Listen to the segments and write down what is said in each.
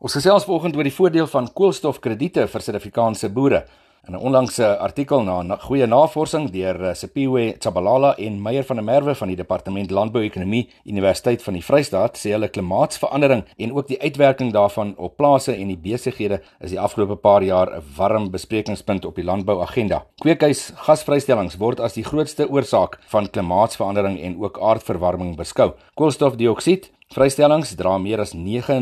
Ons gesels vanoggend oor die voordeel van koolstofkrediete vir Suid-Afrikaanse boere. In 'n onlangse artikel na goeie navorsing deur Siphiwe Tshabalala en Meyer van der Merwe van die Departement Landbou-ekonomie Universiteit van die Vrystaat sê hulle klimaatsverandering en ook die uitwerking daarvan op plase en die besighede is die afgelope paar jaar 'n warm besprekingspunt op die landbouagenda. Kweekhuis gasvrystellings word as die grootste oorsaak van klimaatsverandering en ook aardverwarming beskou. Koolstofdioksied vrystellings dra meer as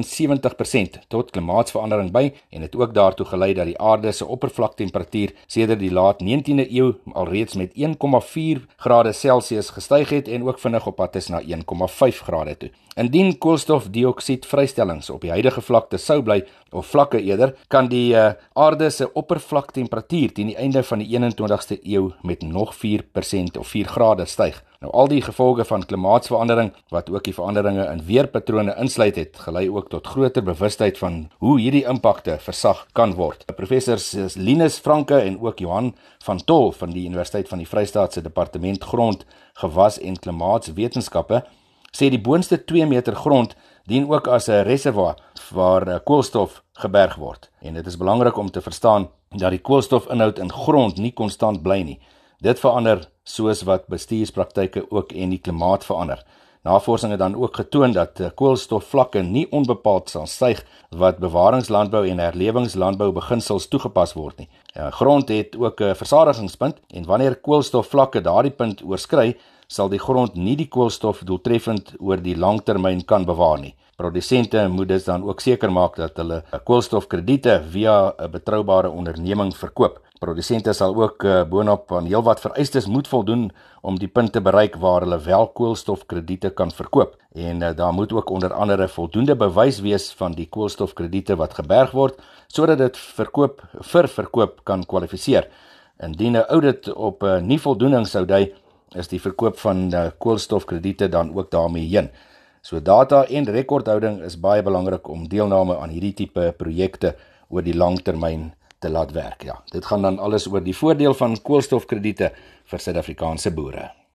79% tot klimaatsverandering by en het ook daartoe gelei dat die aarde se oppervlaktemperatuur sedert die laat 19de eeu alreeds met 1,4 grade Celsius gestyg het en ook vinnig op pad is na 1,5 grade toe. Indien koolstofdioksied vrystellings op die huidige vlakte sou bly, of vlakke eerder, kan die aarde se oppervlaktemperatuur teen die einde van die 21ste eeu met nog 4% of 4 grade styg. Nou al die gevolge van klimaatsverandering, wat ook die veranderinge in weerpatrone insluit gelei ook tot groter bewustheid van hoe hierdie impakte versag kan word. Professors Linus Franke en ook Johan van Tol van die Universiteit van die Vrystaat se Departement Grond, Gewas en Klimaatswetenskappe sê die boonste 2 meter grond dien ook as 'n reservoir waar koolstof geberg word. En dit is belangrik om te verstaan dat die koolstofinhoud in grond nie konstant bly nie. Dit verander soos wat bestuurspraktyke ook en die klimaat verander. Navorsing het dan ook getoon dat koolstofvlakke nie onbepaald sal styg wat bewaringslandbou en herlewingslandbou beginsels toegepas word nie. Grond het ook 'n versadigingspunt en wanneer koolstofvlakke daardie punt oorskry, sal die grond nie die koolstof doeltreffend oor die langtermyn kan bewaar nie. Produsente moet dus dan ook seker maak dat hulle koolstofkrediete via 'n betroubare onderneming verkoop. Produsente sal ook boonop aan heelwat vereistes moet voldoen om die punt te bereik waar hulle wel koolstofkrediete kan verkoop. En daar moet ook onder andere voldoende bewys wees van die koolstofkrediete wat geberg word, sodat dit vir verkoop kan kwalifiseer. Indien 'n audit op nie voldoening sou dui, is die verkoop van koolstofkrediete dan ook daarmee heen. So data en rekordhouding is baie belangrik om deelname aan hierdie tipe projekte oor die langtermyn te laat werk. Ja, dit gaan dan alles oor die voordeel van koolstofkrediete vir Suid-Afrikaanse boere.